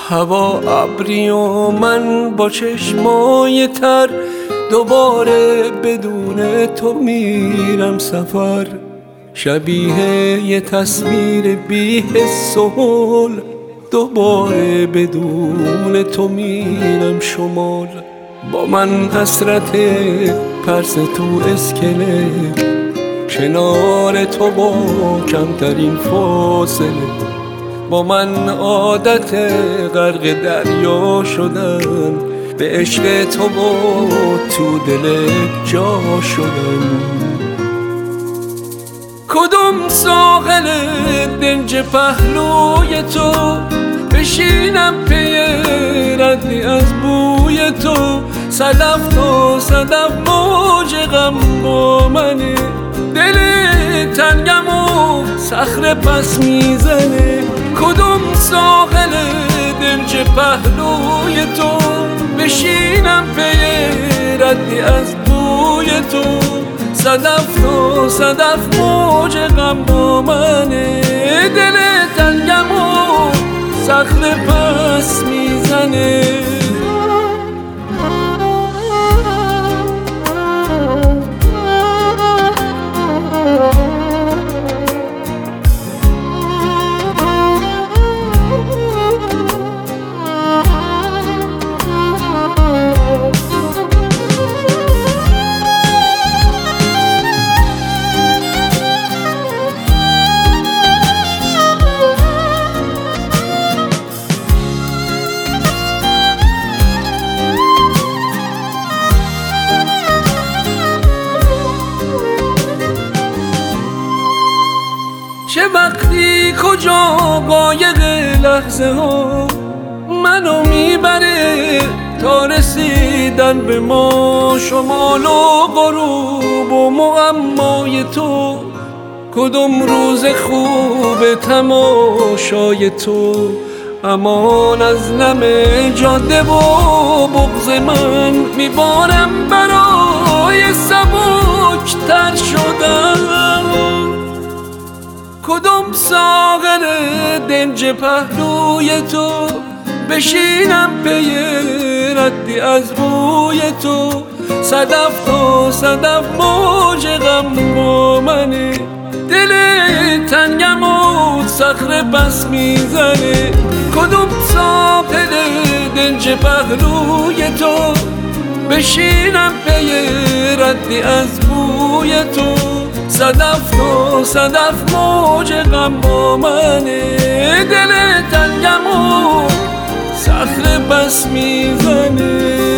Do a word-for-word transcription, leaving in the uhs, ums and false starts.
هوا ابری و من با چشمای تر، دوباره بدون تو میرم سفر. شبیه یه تصویر بی حس و حال، دوباره بدون تو میرم شمال. با من حسرت پرس تو اسکله، کنار تو با کمترین فاصله. با من عادت غرق دریا شدن، به عشق تو با تو دل جا شدن. کدوم ساحل دنج پهلوی تو، بشینم پی ردی از بوی تو. صدف تا صدف موج غم با منه، دل تنگم و صخره پس میزنه. کدوم ساحل دنج پهلوی تو، بشینم پی ردی از بوی تو. صدف تا صدف موج غم با منه، دل تنگم و صخره پس میزنه. چه وقتی کجا قایق لحظه ها منو میبره تا رسیدن به ما. شمال و غروب و معمای تو، کدوم روز خوب تماشای تو. امان از نم جاده و بغض من، میبارم برای سبک تر شدن. کدوم ساغر دنج پهلوی تو، بشینم پی ردی از بوی تو. صدف تا صدف موج غم با منه، دل تنگم و صخره بس میزنه. کدوم ساغر دنج پهلوی تو، بشینم پی ردی از بوی تو. صدف تا صدف موج غم با منه، دل تنگم و صخره بس میزنه.